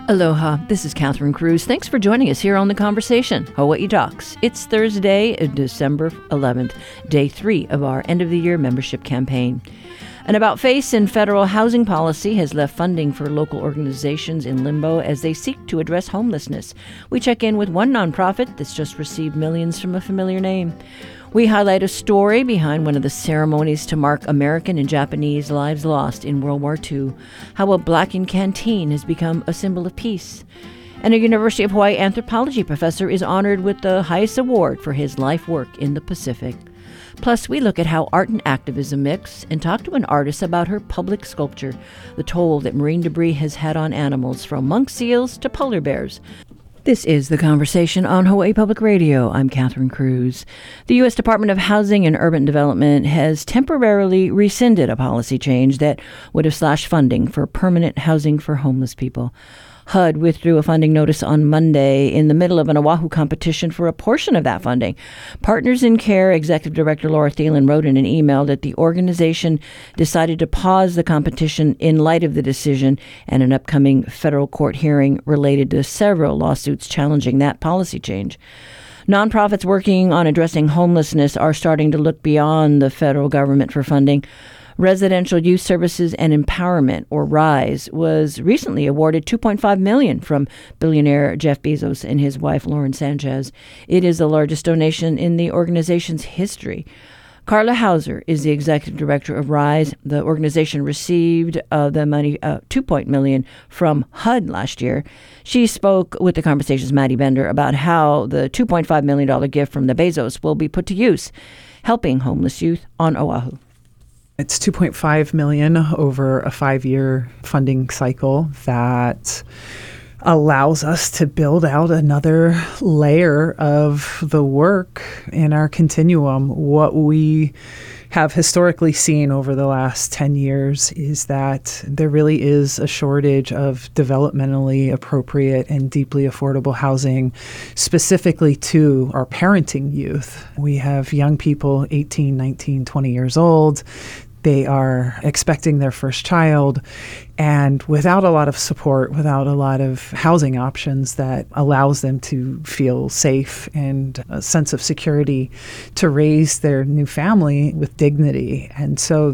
Aloha, this is Catherine Cruz. Thanks for joining us here on The Conversation, Hawaii Docs. It's Thursday, December 11th, day 3 of our end-of-the-year membership campaign. An about-face in federal housing policy has left funding for local organizations in limbo as they seek to address homelessness. We check in with one nonprofit that's just received millions from a familiar name. We highlight a story behind one of the ceremonies to mark American and Japanese lives lost in World War II, how a blackened canteen has become a symbol of peace. And a University of Hawaii anthropology professor is honored with the highest award for his life work in the Pacific. Plus, we look at how art and activism mix and talk to an artist about her public sculpture, the toll that marine debris has had on animals, from monk seals to polar bears. This is The Conversation on Hawaii Public Radio. I'm Catherine Cruz. The U.S. Department of Housing and Urban Development has temporarily rescinded a policy change that would have slashed funding for permanent housing for homeless people. HUD withdrew a funding notice on Monday in the middle of an Oahu competition for a portion of that funding. Partners in Care Executive Director Laura Thielen wrote in an email that the organization decided to pause the competition in light of the decision and an upcoming federal court hearing related to several lawsuits challenging that policy change. Nonprofits working on addressing homelessness are starting to look beyond the federal government for funding. Residential Youth Services and Empowerment, or RISE, was recently awarded $2.5 million from billionaire Jeff Bezos and his wife Lauren Sanchez. It is the largest donation in the organization's history. Carla Hauser is the executive director of RISE. The organization received the money, $2 million from HUD last year. She spoke with The Conversation's Maddie Bender about how the $2.5 million gift from the Bezos will be put to use, helping homeless youth on Oahu. It's $2.5 million over a 5-year funding cycle that allows us to build out another layer of the work in our continuum. What we have historically seen over the last 10 years is that there really is a shortage of developmentally appropriate and deeply affordable housing, specifically to our parenting youth. We have young people, 18, 19, 20 years old. They are expecting their first child, and without a lot of support, without a lot of housing options that allows them to feel safe and a sense of security to raise their new family with dignity. And so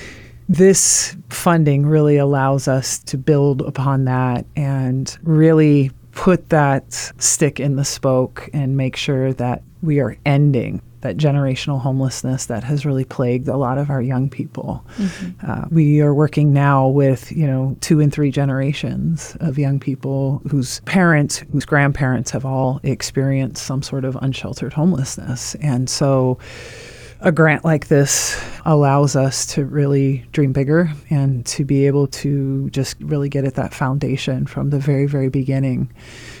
this funding really allows us to build upon that and really put that stick in the spoke and make sure that we are ending that generational homelessness that has really plagued a lot of our young people. Mm-hmm. We are working now with, 2 and 3 generations of young people whose parents, whose grandparents have all experienced some sort of unsheltered homelessness. And so a grant like this allows us to really dream bigger and to be able to just really get at that foundation from the very, very beginning.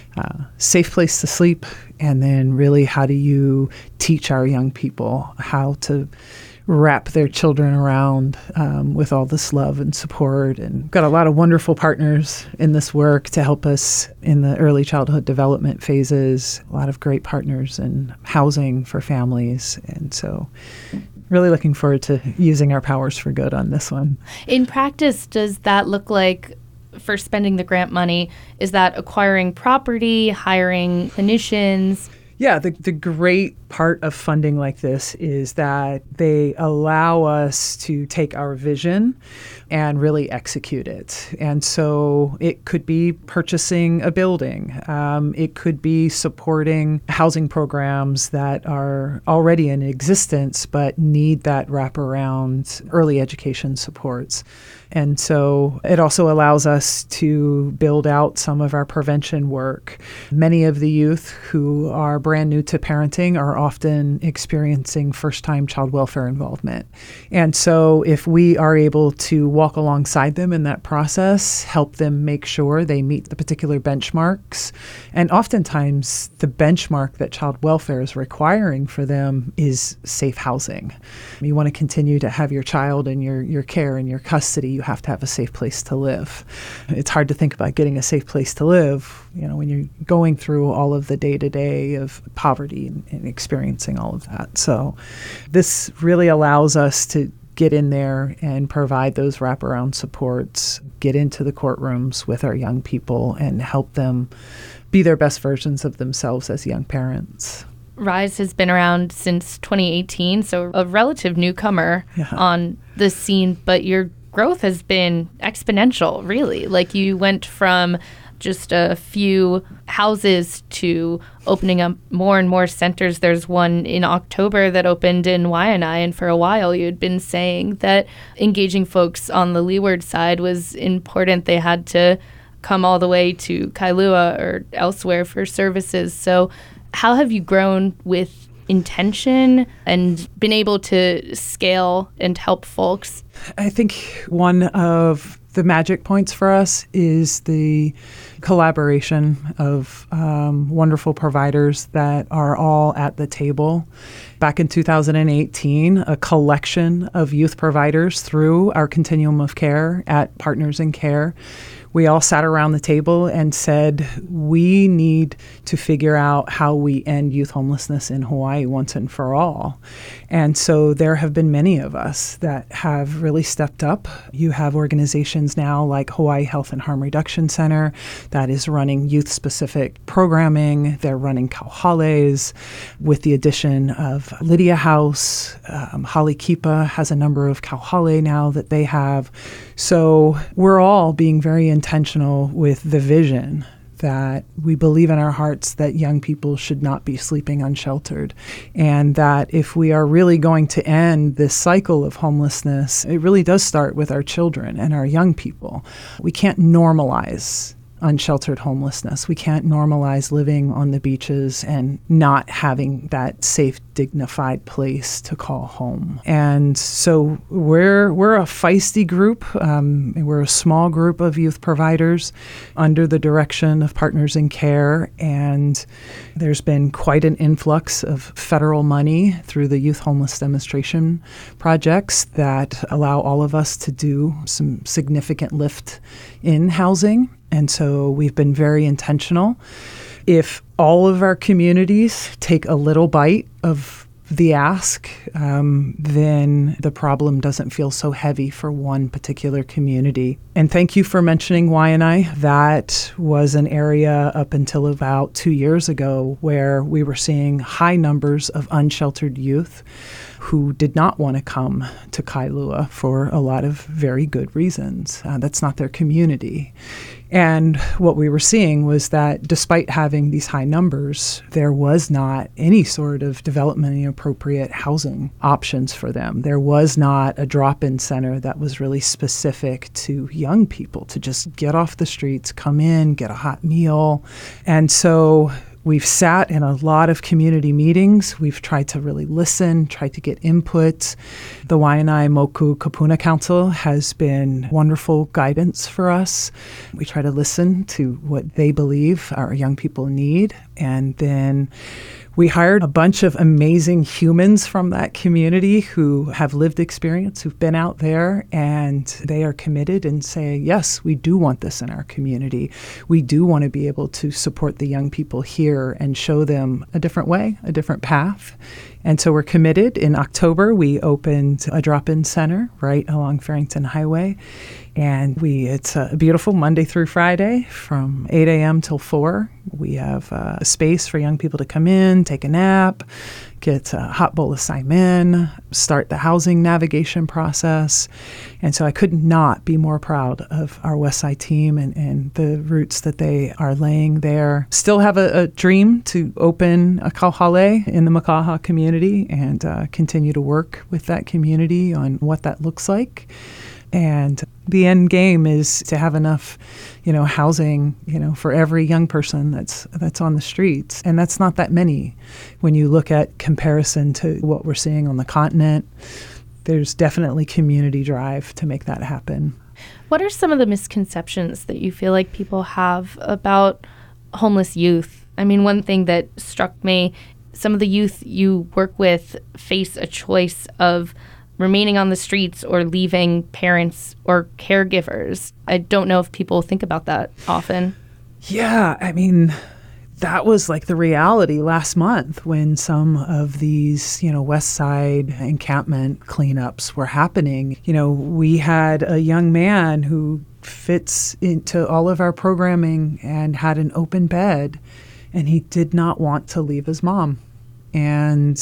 Safe place to sleep, and then really how do you teach our young people how to wrap their children around with all this love and support. And got a lot of wonderful partners in this work to help us in the early childhood development phases, a lot of great partners in housing for families. And so really looking forward to using our powers for good on this one. In practice, does that look like, for spending the grant money, is that acquiring property, hiring clinicians? Yeah, the great part of funding like this is that they allow us to take our vision and really execute it. And so it could be purchasing a building. It could be supporting housing programs that are already in existence but need that wraparound early education supports. And so it also allows us to build out some of our prevention work. Many of the youth who are brand new to parenting are often experiencing first-time child welfare involvement. And so if we are able to walk alongside them in that process, help them make sure they meet the particular benchmarks, and oftentimes the benchmark that child welfare is requiring for them is safe housing. You want to continue to have your child in your care and your custody. You have to have a safe place to live. It's hard to think about getting a safe place to live, when you're going through all of the day-to-day of poverty and experiencing all of that. So this really allows us to get in there and provide those wraparound supports get into the courtrooms with our young people and help them be their best versions of themselves as young parents. RISE has been around since 2018, so a relative newcomer on the scene, but your growth has been exponential, really. Like, you went from just a few houses to opening up more and more centers. There's one in October that opened in Waianae, and for a while you had been saying that engaging folks on the leeward side was important. They had to come all the way to Kailua or elsewhere for services. So how have you grown with intention and been able to scale and help folks? I think one of the magic points for us is the collaboration of wonderful providers that are all at the table. Back in 2018, a collection of youth providers through our continuum of care at Partners in Care, we all sat around the table and said, we need to figure out how we end youth homelessness in Hawaii once and for all. And so there have been many of us that have really stepped up. You have organizations now like Hawaii Health and Harm Reduction Center that is running youth-specific programming. They're running kauhales with the addition of Lydia House. Hale Kipa has a number of kauhale now that they have. So we're all being very intentional with the vision that we believe in our hearts that young people should not be sleeping unsheltered, and that if we are really going to end this cycle of homelessness, it really does start with our children and our young people. We can't normalize unsheltered homelessness. We can't normalize living on the beaches and not having that safe, dignified place to call home. And so we're a feisty group. We're a small group of youth providers under the direction of Partners in Care, and there's been quite an influx of federal money through the Youth Homeless Demonstration projects that allow all of us to do some significant lift in housing. And so we've been very intentional. If all of our communities take a little bite of the ask, then the problem doesn't feel so heavy for one particular community. And thank you for mentioning Waianae. That was an area up until about 2 years ago where we were seeing high numbers of unsheltered youth who did not want to come to Kailua for a lot of very good reasons. That's not their community. And what we were seeing was that despite having these high numbers, there was not any sort of developmentally appropriate housing options for them. There was not a drop-in center that was really specific to young people to just get off the streets, come in, get a hot meal. And so we've sat in a lot of community meetings. We've tried to really listen, tried to get input. The Waianae Moku Kapuna Council has been wonderful guidance for us. We try to listen to what they believe our young people need. And then we hired a bunch of amazing humans from that community who have lived experience, who've been out there, and they are committed and say, yes, we do want this in our community. We do want to be able to support the young people here and show them a different way, a different path. And so we're committed. In October, we opened a drop-in center right along Farrington Highway. And it's a beautiful Monday through Friday from 8 a.m. till 4. We have a space for young people to come in, take a nap, get a hot bowl of saimin, start the housing navigation process. And so I could not be more proud of our Westside team and the roots that they are laying there. Still have a dream to open a kauhale in the Makaha community and continue to work with that community on what that looks like. And the end game is to have enough, housing, for every young person that's on the streets. And that's not that many. When you look at comparison to what we're seeing on the continent, there's definitely community drive to make that happen. What are some of the misconceptions that you feel like people have about homeless youth? I mean, one thing that struck me, some of the youth you work with face a choice of remaining on the streets or leaving parents or caregivers. I don't know if people think about that often. Yeah, I mean, that was like the reality last month when some of these, West Side encampment cleanups were happening. We had a young man who fits into all of our programming and had an open bed, and he did not want to leave his mom. And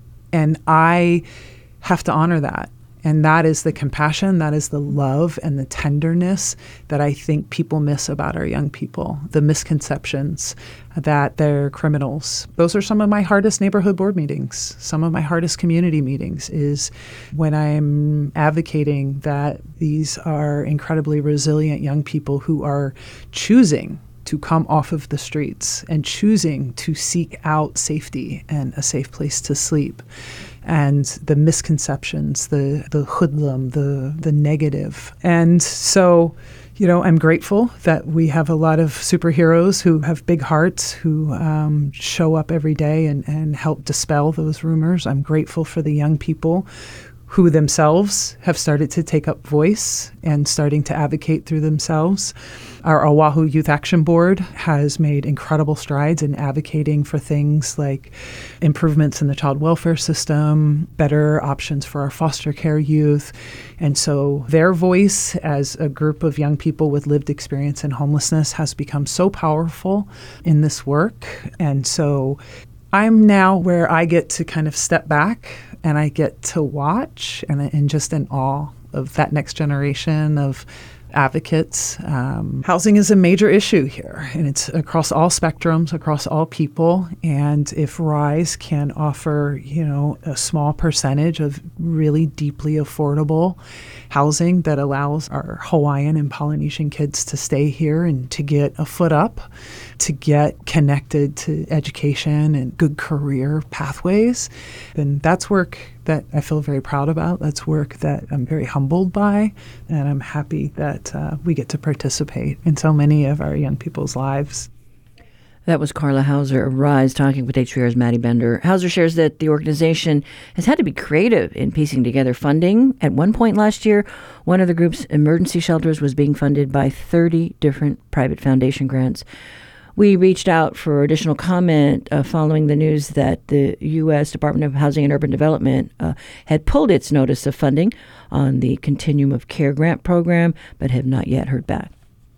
I have to honor that. And that is the compassion, that is the love and the tenderness that I think people miss about our young people, the misconceptions that they're criminals. Those are some of my hardest neighborhood board meetings. Some of my hardest community meetings is when I'm advocating that these are incredibly resilient young people who are choosing to come off of the streets and choosing to seek out safety and a safe place to sleep. And the misconceptions, the hoodlum, the negative. And so, I'm grateful that we have a lot of superheroes who have big hearts, who show up every day and help dispel those rumors. I'm grateful for the young people who themselves have started to take up voice and starting to advocate through themselves. Our Oahu Youth Action Board has made incredible strides in advocating for things like improvements in the child welfare system, better options for our foster care youth. And so their voice as a group of young people with lived experience in homelessness has become so powerful in this work. And so I'm now where I get to kind of step back and I get to watch and just in awe of that next generation of advocates. Housing is a major issue here, and it's across all spectrums, across all people. And if RISE can offer, a small percentage of really deeply affordable housing that allows our Hawaiian and Polynesian kids to stay here and to get a foot up, to get connected to education and good career pathways, then that's work that I feel very proud about. That's work that I'm very humbled by, and I'm happy that we get to participate in so many of our young people's lives. That was Carla Hauser of RISE talking with HPR's Maddie Bender. Hauser shares that the organization has had to be creative in piecing together funding. At one point last year, one of the group's emergency shelters was being funded by 30 different private foundation grants. We reached out for additional comment following the news that the U.S. Department of Housing and Urban Development had pulled its notice of funding on the Continuum of Care grant program, but have not yet heard back.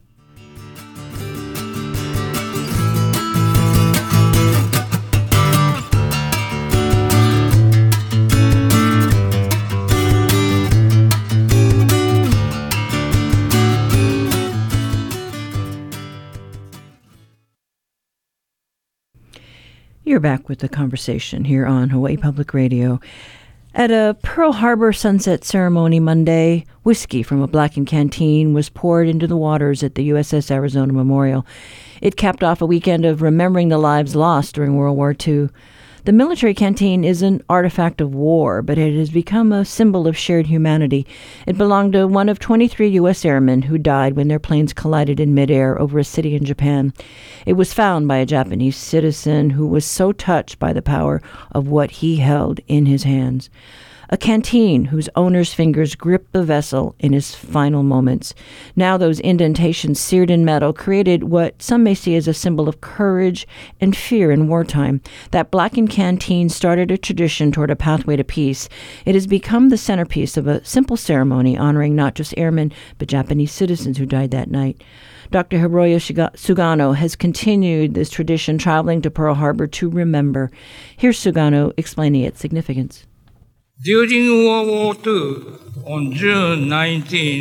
You're back with the conversation here on Hawaii Public Radio. At a Pearl Harbor sunset ceremony Monday, whiskey from a blackened canteen was poured into the waters at the USS Arizona Memorial. It capped off a weekend of remembering the lives lost during World War II. The military canteen is an artifact of war, but it has become a symbol of shared humanity. It belonged to one of 23 U.S. airmen who died when their planes collided in midair over a city in Japan. It was found by a Japanese citizen who was so touched by the power of what he held in his hands. A canteen whose owner's fingers gripped the vessel in his final moments. Now those indentations seared in metal created what some may see as a symbol of courage and fear in wartime. That blackened canteen started a tradition toward a pathway to peace. It has become the centerpiece of a simple ceremony honoring not just airmen, but Japanese citizens who died that night. Dr. Hiroyo Sugano has continued this tradition, traveling to Pearl Harbor to remember. Here's Sugano explaining its significance. During World War II, on June 19,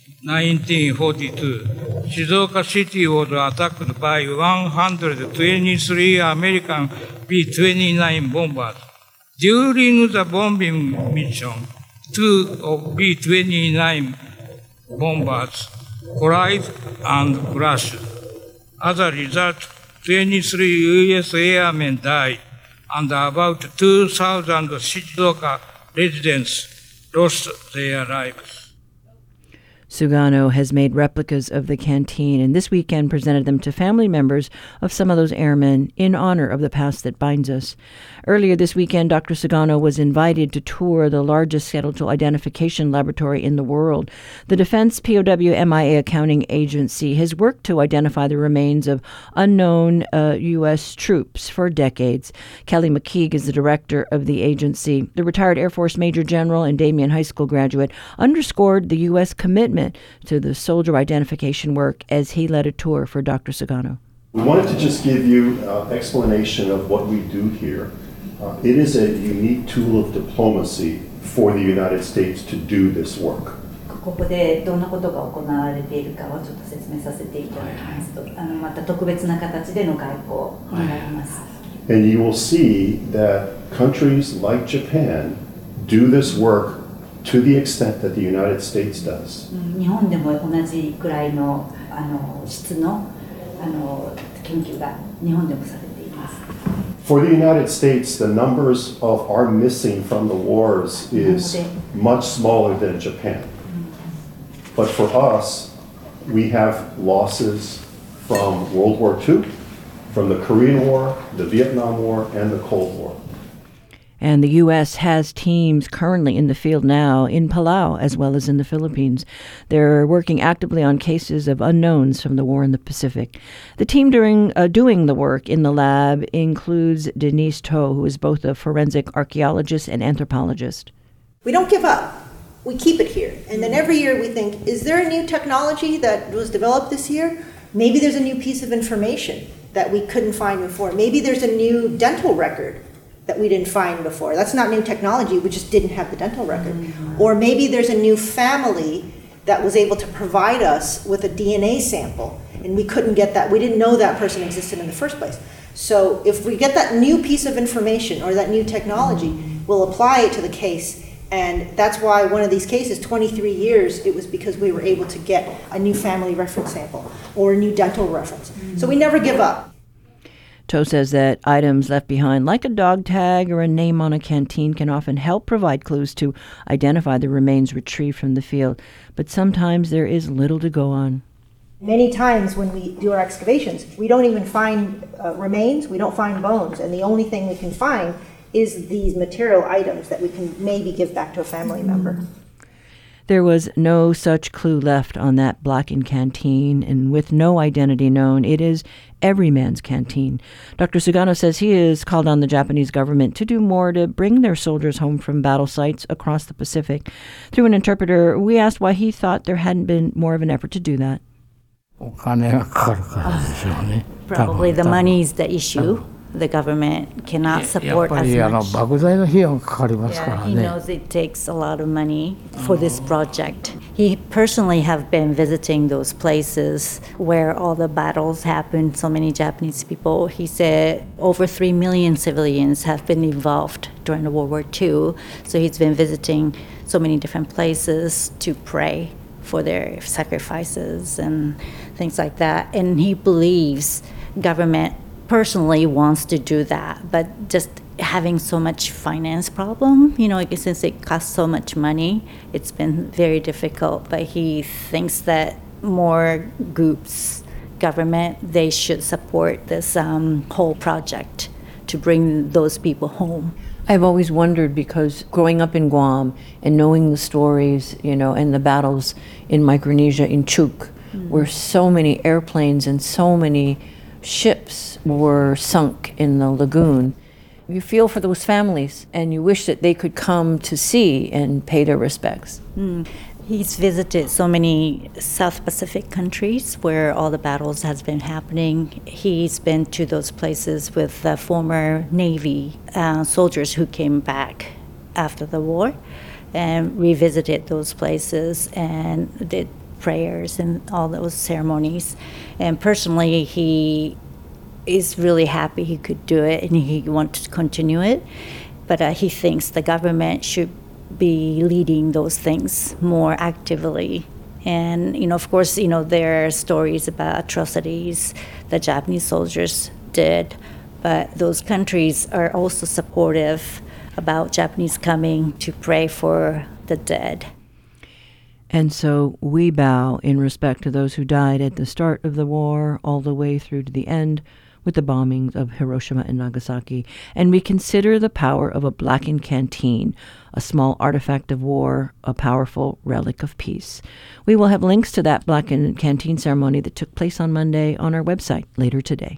1942, Shizuoka City was attacked by 123 American B-29 bombers. During the bombing mission, 2 of B-29 bombers collided and crashed. As a result, 23 U.S. airmen died, and about 2,000 Shizuoka residents lost their lives. Sugano has made replicas of the canteen and this weekend presented them to family members of some of those airmen in honor of the past that binds us. Earlier this weekend, Dr. Sugano was invited to tour the largest skeletal identification laboratory in the world. The Defense POW MIA Accounting Agency has worked to identify the remains of unknown U.S. troops for decades. Kelly McKeague is the director of the agency. The retired Air Force Major General and Damien High School graduate underscored the U.S. commitment commitment to the soldier identification work as he led a tour for Dr. Sugano. We wanted to just give you an explanation of what we do here. It is a unique tool of diplomacy for the United States to do this work. ここでどんなことが行われているかをちょっと説明させていただきますと、また特別な形での外交になります。 And you will see that countries like Japan do this work to the extent that the United States does. 日本でも同じくらいの質の研究が日本でもされています。 For the United States, the numbers of our missing from the wars is much smaller than Japan. But for us, we have losses from World War II, from the Korean War, the Vietnam War, and the Cold War. And the U.S. has teams currently in the field now in Palau as well as in the Philippines. They're working actively on cases of unknowns from the war in the Pacific. The team doing the work in the lab includes Denise To, who is both a forensic archaeologist and anthropologist. We don't give up. We keep it here. And then every year we think, is there a new technology that was developed this year? Maybe there's a new piece of information that we couldn't find before. Maybe there's a new dental record that we didn't find before. That's not new technology, we just didn't have the dental record. Or maybe there's a new family that was able to provide us with a DNA sample, and we couldn't get that, we didn't know that person existed in the first place. So if we get that new piece of information or that new technology, we'll apply it to the case. And that's why one of these cases, 23 years, it was because we were able to get a new family reference sample or a new dental reference. So we never give up. To says that items left behind, like a dog tag or a name on a canteen, can often help provide clues to identify the remains retrieved from the field. But sometimes there is little to go on. Many times when we do our excavations, we don't even find remains, we don't find bones, and the only thing we can find is these material items that we can maybe give back to a family member. There was no such clue left on that blackened canteen, and with no identity known, it is every man's canteen. Dr. Sugano says he has called on the Japanese government to do more to bring their soldiers home from battle sites across the Pacific. Through an interpreter, we asked why he thought there hadn't been more of an effort to do that. Probably the money is the issue. The government cannot support as much. Yeah, he knows it takes a lot of money for this project. He personally have been visiting those places where all the battles happened, so many Japanese people. He said over 3 million civilians have been involved during the World War II. So he's been visiting so many different places to pray for their sacrifices and things like that. And he believes government personally wants to do that, but just having so much finance problem, since it costs so much money, it's been very difficult. But he thinks that more groups, government, they should support this whole project to bring those people home. I've always wondered, because growing up in Guam and knowing the stories, and the battles in Micronesia, in Chuuk, where so many airplanes and so many ships were sunk in the lagoon. You feel for those families, and you wish that they could come to see and pay their respects. He's visited so many South Pacific countries where all the battles has been happening. He's been to those places with the former Navy soldiers who came back after the war and revisited those places and did prayers and all those ceremonies. And personally, he is really happy he could do it and he wants to continue it. But he thinks the government should be leading those things more actively. And, of course, there are stories about atrocities that Japanese soldiers did, but those countries are also supportive about Japanese coming to pray for the dead. And so we bow in respect to those who died at the start of the war all the way through to the end with the bombings of Hiroshima and Nagasaki. And we consider the power of a blackened canteen, a small artifact of war, a powerful relic of peace. We will have links to that blackened canteen ceremony that took place on Monday on our website later today.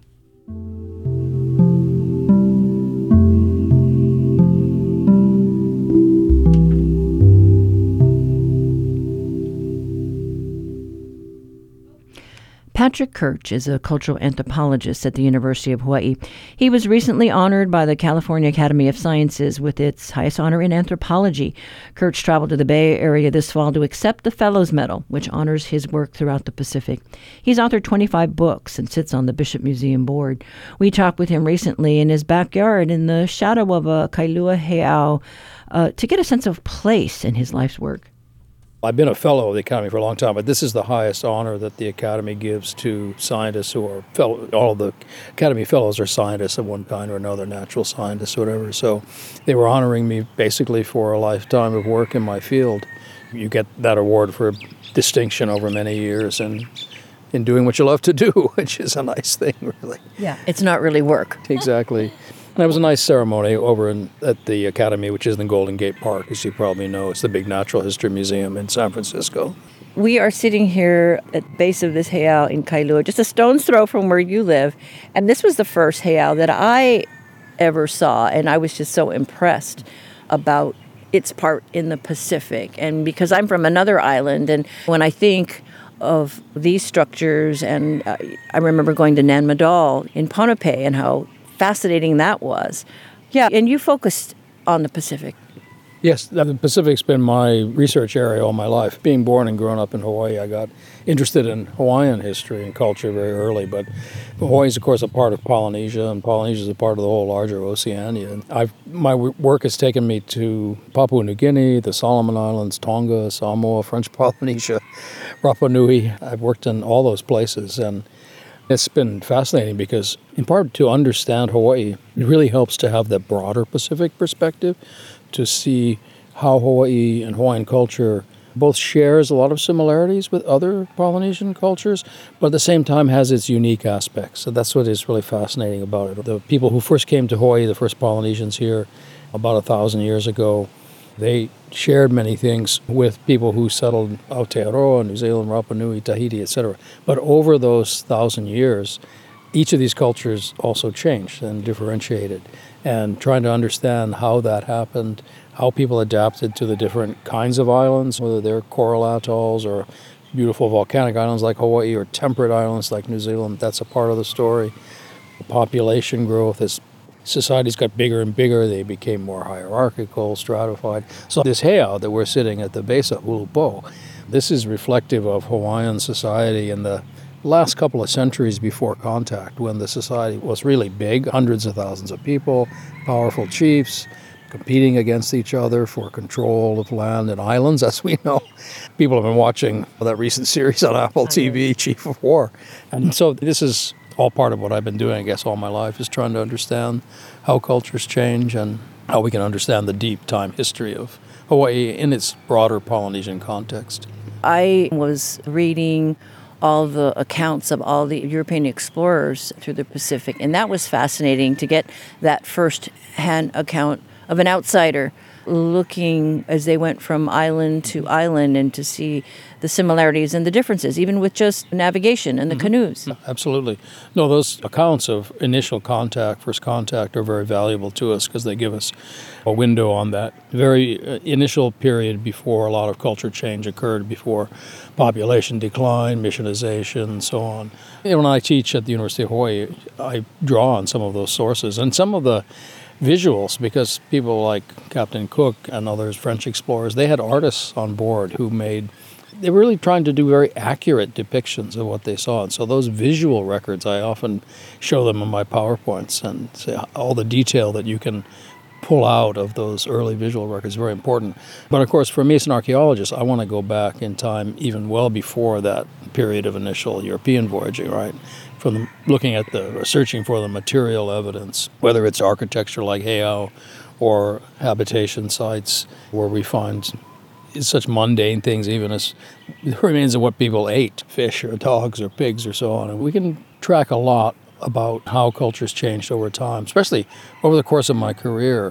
Patrick Kirch is a cultural anthropologist at the University of Hawaii. He was recently honored by the California Academy of Sciences with its highest honor in anthropology. Kirch traveled to the Bay Area this fall to accept the Fellows Medal, which honors his work throughout the Pacific. He's authored 25 books and sits on the Bishop Museum board. We talked with him recently in his backyard in the shadow of a Kailua Heiau to get a sense of place in his life's work. I've been a fellow of the Academy for a long time, but this is the highest honor that the Academy gives to scientists who are all of the Academy fellows are scientists of one kind or another, natural scientists or whatever. So they were honoring me basically for a lifetime of work in my field. You get that award for distinction over many years and in doing what you love to do, which is a nice thing, really. Yeah, it's not really work. Exactly. And it was a nice ceremony over at the Academy, which is in Golden Gate Park, as you probably know. It's the big natural history museum in San Francisco. We are sitting here at the base of this heiau in Kailua, just a stone's throw from where you live. And this was the first heiau that I ever saw, and I was just so impressed about its part in the Pacific. And because I'm from another island, and when I think of these structures, and I remember going to Nan Madol in Ponape and how fascinating that was. Yeah, and you focused on the Pacific. Yes, the Pacific's been my research area all my life. Being born and grown up in Hawaii, I got interested in Hawaiian history and culture very early, but Hawaii is, of course, a part of Polynesia, and Polynesia is a part of the whole larger Oceania. And my work has taken me to Papua New Guinea, the Solomon Islands, Tonga, Samoa, French Polynesia, Rapa Nui. I've worked in all those places, and it's been fascinating because, in part, to understand Hawaii, it really helps to have that broader Pacific perspective, to see how Hawaii and Hawaiian culture both shares a lot of similarities with other Polynesian cultures, but at the same time has its unique aspects. So that's what is really fascinating about it. The people who first came to Hawaii, the first Polynesians here about 1,000 years ago, they shared many things with people who settled Aotearoa, New Zealand, Rapa Nui, Tahiti, etc. But over those 1,000 years, each of these cultures also changed and differentiated. And trying to understand how that happened, how people adapted to the different kinds of islands, whether they're coral atolls or beautiful volcanic islands like Hawaii or temperate islands like New Zealand, that's a part of the story. Population growth is societies got bigger and bigger, they became more hierarchical, stratified. So this heiau that we're sitting at the base of, Ulupo, this is reflective of Hawaiian society in the last couple of centuries before contact, when the society was really big, hundreds of thousands of people, powerful chiefs, competing against each other for control of land and islands, as we know. People have been watching that recent series on Apple TV, Chief of War. And so this is all part of what I've been doing, I guess, all my life, is trying to understand how cultures change and how we can understand the deep time history of Hawaii in its broader Polynesian context. I was reading all the accounts of all the European explorers through the Pacific, and that was fascinating to get that first-hand account of an outsider looking as they went from island to island and to see the similarities and the differences, even with just navigation and the canoes. Absolutely. No, those accounts of initial contact, first contact, are very valuable to us because they give us a window on that very initial period before a lot of culture change occurred, before population decline, missionization, and so on. When I teach at the University of Hawaii, I draw on some of those sources and some of the visuals, because people like Captain Cook and others, French explorers, they had artists on board who they were really trying to do very accurate depictions of what they saw. And so those visual records, I often show them in my PowerPoints and say all the detail that you can pull out of those early visual records is very important. But of course, for me as an archaeologist, I want to go back in time even well before that period of initial European voyaging, right? From looking at searching for the material evidence, whether it's architecture like heiau or habitation sites where we find such mundane things, even as the remains of what people ate, fish or dogs or pigs or so on. And we can track a lot about how cultures changed over time, especially over the course of my career.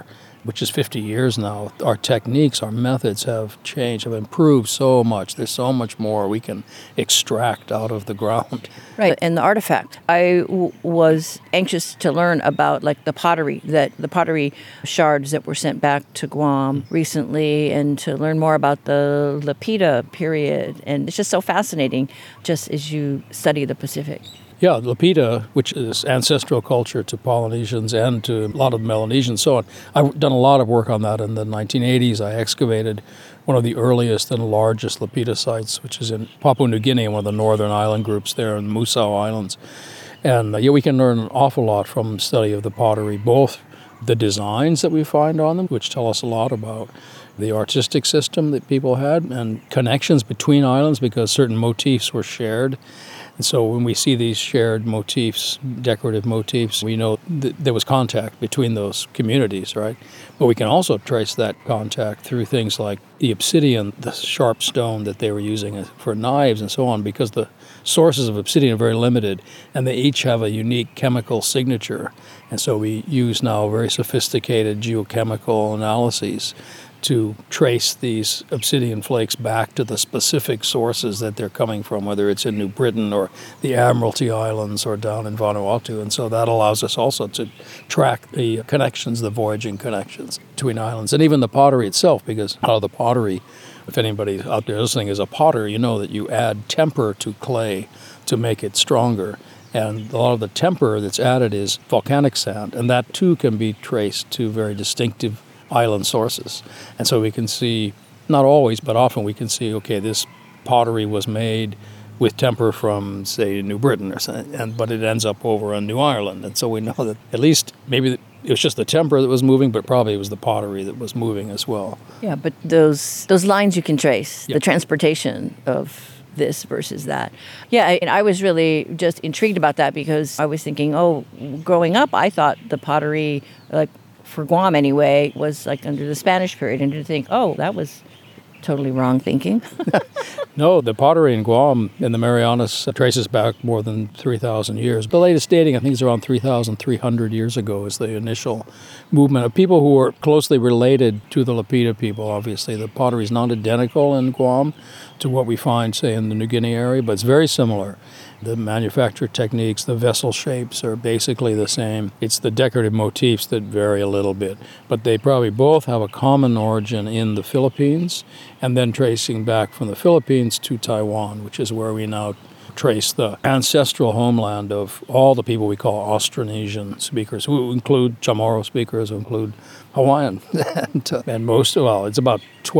which is 50 years now, our techniques, our methods have changed, have improved so much. There's so much more we can extract out of the ground. Right, and the artifact. I was anxious to learn about like the pottery shards that were sent back to Guam recently, and to learn more about the Lapita period. And it's just so fascinating just as you study the Pacific. Yeah, Lapita, which is ancestral culture to Polynesians and to a lot of Melanesians, so on. I've done a lot of work on that in the 1980s. I excavated one of the earliest and largest Lapita sites, which is in Papua New Guinea, one of the northern island groups there in Musau Islands. And we can learn an awful lot from study of the pottery, both the designs that we find on them, which tell us a lot about the artistic system that people had, and connections between islands because certain motifs were shared. And so when we see these shared motifs, decorative motifs, we know that there was contact between those communities, right? But we can also trace that contact through things like the obsidian, the sharp stone that they were using for knives and so on, because the sources of obsidian are very limited, and they each have a unique chemical signature. And so we use now very sophisticated geochemical analyses to trace these obsidian flakes back to the specific sources that they're coming from, whether it's in New Britain or the Admiralty Islands or down in Vanuatu. And so that allows us also to track the connections, the voyaging connections between islands, and even the pottery itself, because out of the pottery, if anybody out there listening is a potter, you know that you add temper to clay to make it stronger. And a lot of the temper that's added is volcanic sand, and that too can be traced to very distinctive island sources. And so we can see, not always, but often we can see, okay, this pottery was made with temper from, say, New Britain, or something, but it ends up over on New Ireland. And so we know that at least maybe it was just the temper that was moving, but probably it was the pottery that was moving as well. Yeah, but those lines you can trace, Yep. the transportation of this versus that. Yeah, I was really just intrigued about that because I was thinking, growing up, I thought the pottery, like for Guam anyway, was like under the Spanish period, and to think, that was totally wrong thinking. No, the pottery in Guam in the Marianas traces back more than 3,000 years. The latest dating, I think, is around 3,300 years ago is the initial movement of people who were closely related to the Lapita people, obviously. The pottery is not identical in Guam to what we find, say, in the New Guinea area, but it's very similar. The manufacture techniques, the vessel shapes are basically the same. It's the decorative motifs that vary a little bit. But they probably both have a common origin in the Philippines, and then tracing back from the Philippines to Taiwan, which is where we now trace the ancestral homeland of all the people we call Austronesian speakers, who include Chamorro speakers, who include Hawaiian. and most, it's about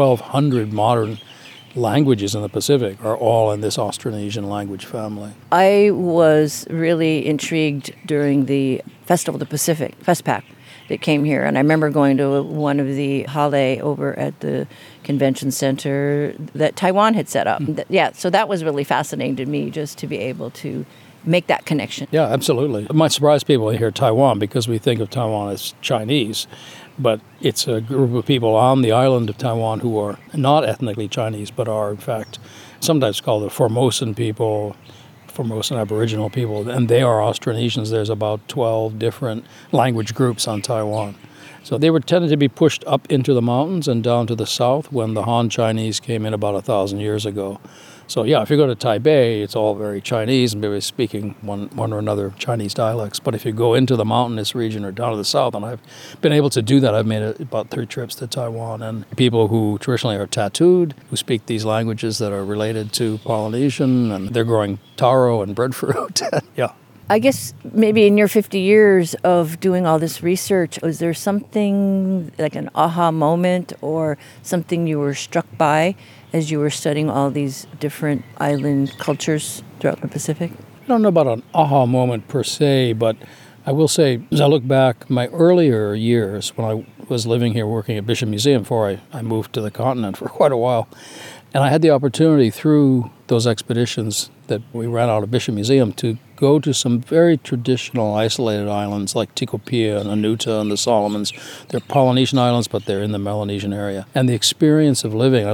1,200 modern languages in the Pacific are all in this Austronesian language family. I was really intrigued during the Festival of the Pacific, FESPAC, that came here. And I remember going to one of the hale over at the convention center that Taiwan had set up. Yeah, so that was really fascinating to me, just to be able to make that connection. Yeah, absolutely. It might surprise people to hear Taiwan because we think of Taiwan as Chinese. But it's a group of people on the island of Taiwan who are not ethnically Chinese, but are, in fact, sometimes called the Formosan people, Formosan Aboriginal people, and they are Austronesians. There's about 12 different language groups on Taiwan. So they were tended to be pushed up into the mountains and down to the south when the Han Chinese came in about 1,000 years ago. So yeah, if you go to Taipei, it's all very Chinese and maybe speaking one or another Chinese dialects. But if you go into the mountainous region or down to the south, and I've been able to do that, I've made about 3 trips to Taiwan, and people who traditionally are tattooed, who speak these languages that are related to Polynesian, and they're growing taro and breadfruit. Yeah. I guess maybe in your 50 years of doing all this research, was there something like an aha moment or something you were struck by as you were studying all these different island cultures throughout the Pacific? I don't know about an aha moment per se, but I will say, as I look back, my earlier years when I was living here working at Bishop Museum before I moved to the continent for quite a while, and I had the opportunity through those expeditions that we ran out of Bishop Museum to go to some very traditional isolated islands like Tikopia and Anuta and the Solomons. They're Polynesian islands, but they're in the Melanesian area. And the experience of living, I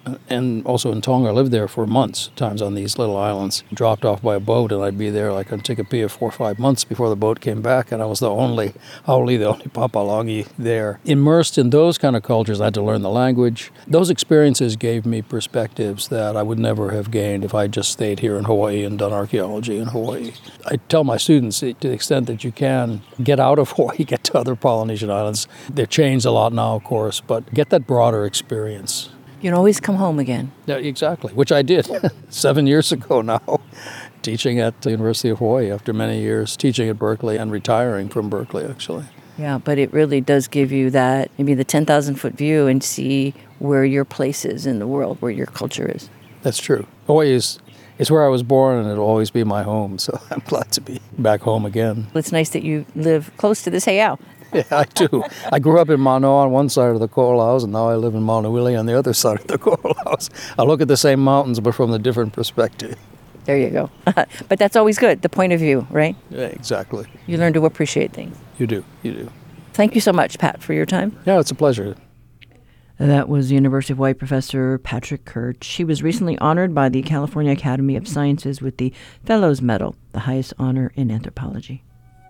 and also in Tonga. I lived there for months, times on these little islands, dropped off by a boat, and I'd be there like on Tikopia 4 or 5 months before the boat came back, and I was the only Papalangi there. Immersed in those kind of cultures, I had to learn the language. Those experiences gave me perspectives that I would never have gained if I just stayed here in Hawaii and done archaeology in Hawaii. I tell my students, to the extent that you can, get out of Hawaii, get to other Polynesian islands. They've changed a lot now, of course, but get that broader experience. You can always come home again. Yeah, exactly, which I did 7 years ago now, teaching at the University of Hawaii after many years, teaching at Berkeley and retiring from Berkeley, actually. Yeah, but it really does give you that, maybe the 10,000-foot view and see where your place is in the world, where your culture is. That's true. Hawaii is where I was born, and it'll always be my home, so I'm glad to be back home again. It's nice that you live close to this heiau. Yeah, I do. I grew up in Manoa on one side of the Ko'olaus, and now I live in Maunawili on the other side of the Ko'olaus. I look at the same mountains, but from a different perspective. There you go. But that's always good, the point of view, right? Yeah, exactly. You learn to appreciate things. You do. Thank you so much, Pat, for your time. Yeah, it's a pleasure. That was University of Hawaii professor Patrick Kirch. He was recently honored by the California Academy of Sciences with the Fellows Medal, the highest honor in anthropology.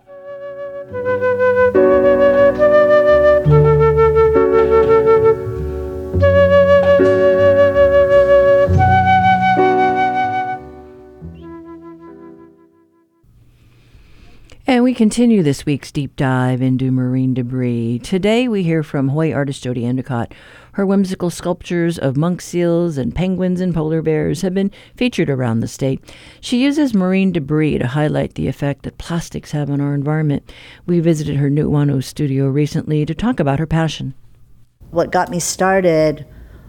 And we continue this week's deep dive into marine debris. Today we hear from Hawaii artist Jodi Endicott. Her whimsical sculptures of monk seals and penguins and polar bears have been featured around the state. She uses marine debris to highlight the effect that plastics have on our environment. We visited her Nu'uanu studio recently to talk about her passion. What got me started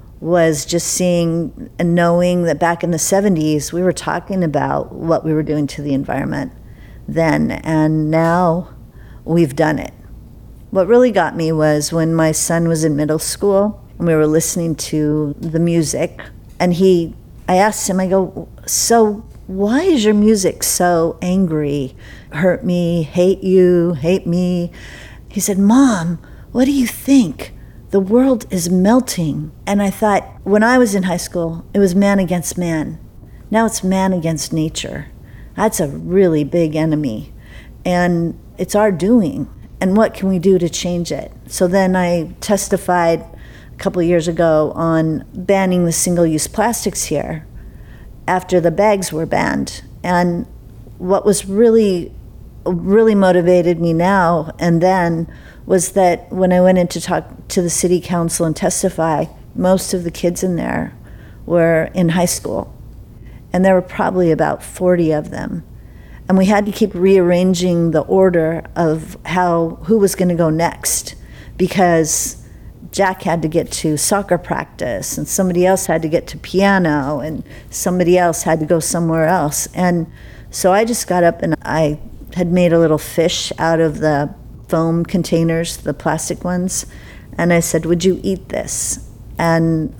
was just seeing and knowing that back in the 70s we were talking about what we were doing to the environment then, and now we've done it. What really got me was when my son was in middle school and we were listening to the music, and I asked him, I go, so why is your music so angry? Hurt me, hate you, hate me. He said, Mom, what do you think? The world is melting. And I thought, when I was in high school, it was man against man. Now it's man against nature. That's a really big enemy, and it's our doing. And what can we do to change it? So then I testified a couple of years ago on banning the single-use plastics here after the bags were banned. And what was really motivated me now and then was that when I went in to talk to the city council and testify, most of the kids in there were in high school. And there were probably about 40 of them. And we had to keep rearranging the order of who was going to go next, because Jack had to get to soccer practice, and somebody else had to get to piano, and somebody else had to go somewhere else. And so I just got up and I had made a little fish out of the foam containers, the plastic ones, and I said, would you eat this? And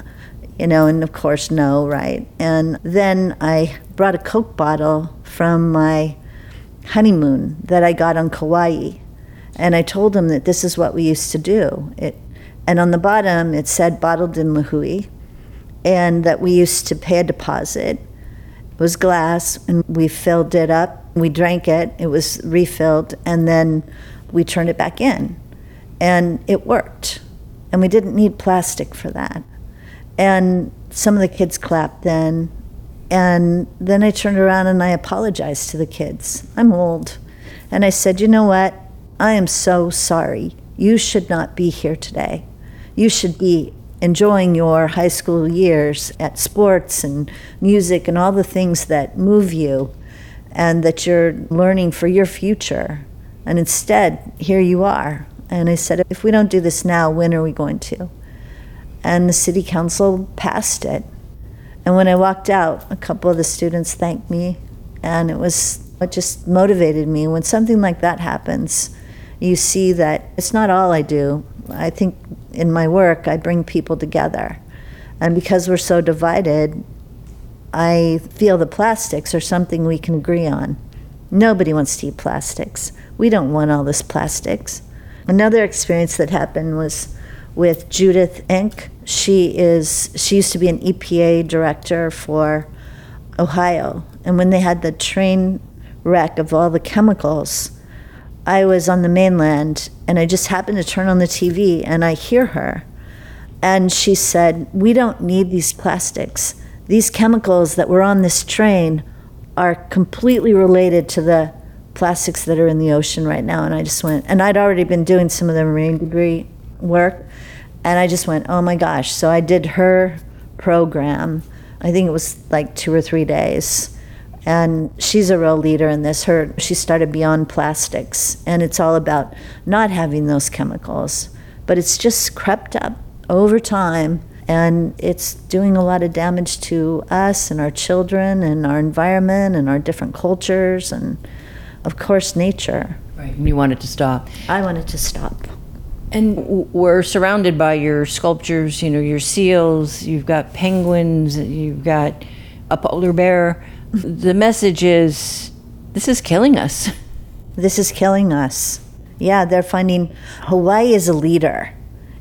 and of course, no, right? And then I brought a Coke bottle from my honeymoon that I got on Kauai. And I told him that this is what we used to do. And on the bottom, it said bottled in Lihue, and that we used to pay a deposit. It was glass, and we filled it up. We drank it. It was refilled, and then we turned it back in. And it worked. And we didn't need plastic for that. And some of the kids clapped then. And then I turned around and I apologized to the kids. I'm old. And I said, you know what? I am so sorry. You should not be here today. You should be enjoying your high school years at sports and music and all the things that move you and that you're learning for your future. And instead, here you are. And I said, if we don't do this now, when are we going to? And the city council passed it. And when I walked out, a couple of the students thanked me, and it just motivated me. When something like that happens, you see that it's not all I do. I think in my work, I bring people together. And because we're so divided, I feel the plastics are something we can agree on. Nobody wants to eat plastics. We don't want all this plastics. Another experience that happened was with Judith Enck. She used to be an EPA director for Ohio. And when they had the train wreck of all the chemicals, I was on the mainland and I just happened to turn on the TV and I hear her. And she said, "We don't need these plastics. These chemicals that were on this train are completely related to the plastics that are in the ocean right now." And I just went, and I'd already been doing some of the marine debris work, and I just went, oh my gosh. So I did her program. I think it was like 2 or 3 days. And she's a real leader in this. She started Beyond Plastics, and it's all about not having those chemicals. But it's just crept up over time, and it's doing a lot of damage to us and our children and our environment and our different cultures and, of course, nature. Right, and you wanted to stop. I wanted to stop. And we're surrounded by your sculptures, your seals, you've got penguins, you've got a polar bear. The message is, this is killing us. This is killing us. Yeah, they're finding Hawaii is a leader.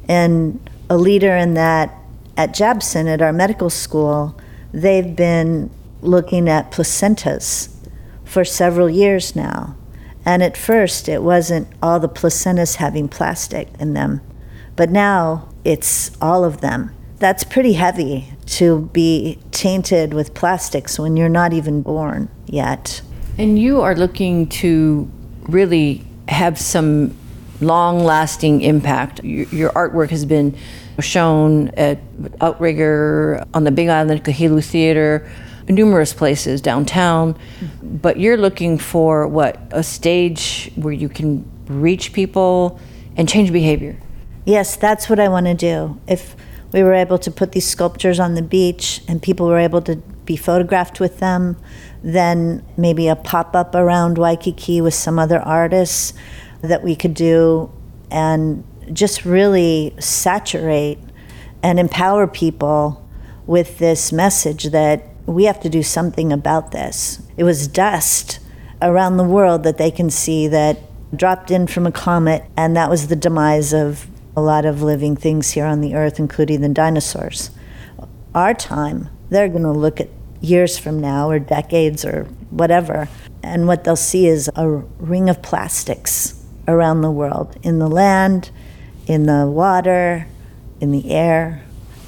And a leader in that at Jabson, at our medical school, they've been looking at placentas for several years now. And at first, it wasn't all the placentas having plastic in them, but now it's all of them. That's pretty heavy to be tainted with plastics when you're not even born yet. And you are looking to really have some long-lasting impact. Your artwork has been shown at Outrigger, on the Big Island at Kahilu Theater, numerous places downtown, but you're looking for a stage where you can reach people and change behavior. Yes, that's what I want to do. If we were able to put these sculptures on the beach and people were able to be photographed with them, then maybe a pop-up around Waikiki with some other artists that we could do, and just really saturate and empower people with this message that we have to do something about this. It was dust around the world that they can see that dropped in from a comet, and that was the demise of a lot of living things here on the earth, including the dinosaurs. Our time, they're going to look at years from now or decades or whatever, and what they'll see is a ring of plastics around the world, in the land, in the water, in the air,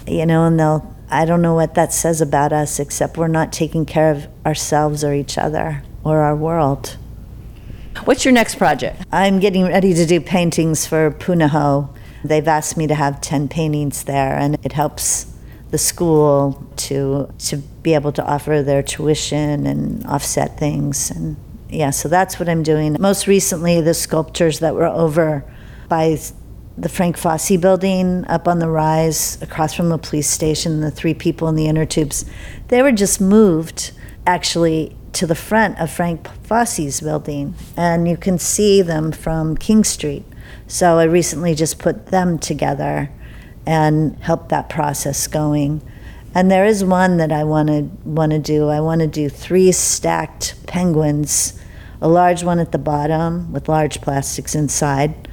and I don't know what that says about us, except we're not taking care of ourselves or each other or our world. What's your next project? I'm getting ready to do paintings for Punahou. They've asked me to have 10 paintings there, and it helps the school to be able to offer their tuition and offset things. And yeah, so that's what I'm doing. Most recently, the sculptures that were over by the Frank Fosse building up on the rise across from the police station, the 3 people in the inner tubes, they were just moved actually to the front of Frank Fosse's building, and you can see them from King Street. So I recently just put them together and helped that process going. And there is one that I want to do. I want to do 3 stacked penguins, a large one at the bottom with large plastics inside,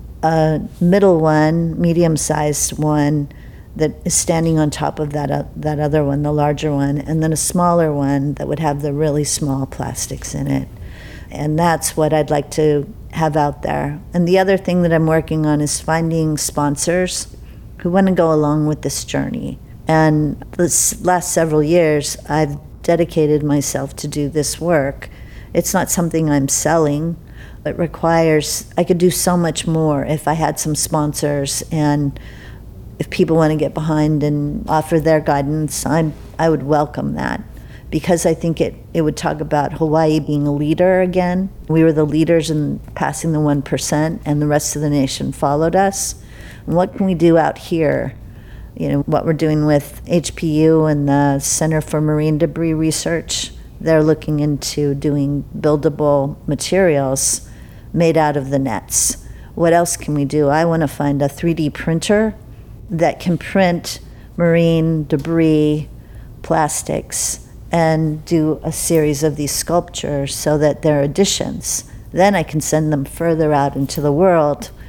a middle one, medium-sized one that is standing on top of that other one, the larger one, and then a smaller one that would have the really small plastics in it. And that's what I'd like to have out there. And the other thing that I'm working on is finding sponsors who want to go along with this journey. And this last several years, I've dedicated myself to do this work. It's not something I'm selling. It requires, I could do so much more if I had some sponsors, and if people want to get behind and offer their guidance, I would welcome that, because I think it would talk about Hawaii being a leader again. We were the leaders in passing the 1%, and the rest of the nation followed us. And what can we do out here? What we're doing with HPU and the Center for Marine Debris Research, they're looking into doing buildable materials made out of the nets. What else can we do? I want to find a 3D printer that can print marine debris, plastics, and do a series of these sculptures so that they're additions. Then I can send them further out into the world.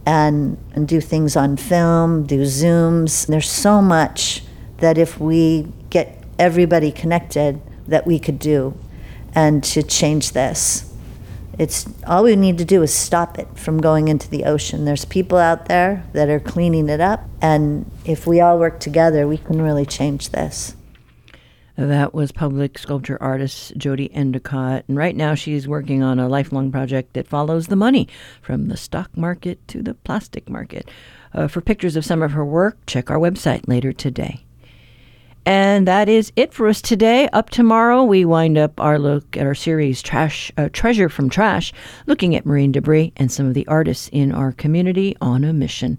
and do things on film, do Zooms. There's so much that if we get everybody connected that we could do and to change this. It's all we need to do is stop it from going into the ocean. There's people out there that are cleaning it up, and if we all work together, we can really change this. That was public sculpture artist Jody Endicott, and right now she's working on a lifelong project that follows the money from the stock market to the plastic market. For pictures of some of her work, check our website later today. And that is it for us today. Up tomorrow, we wind up our look at our series Treasure from Trash, looking at marine debris and some of the artists in our community on a mission.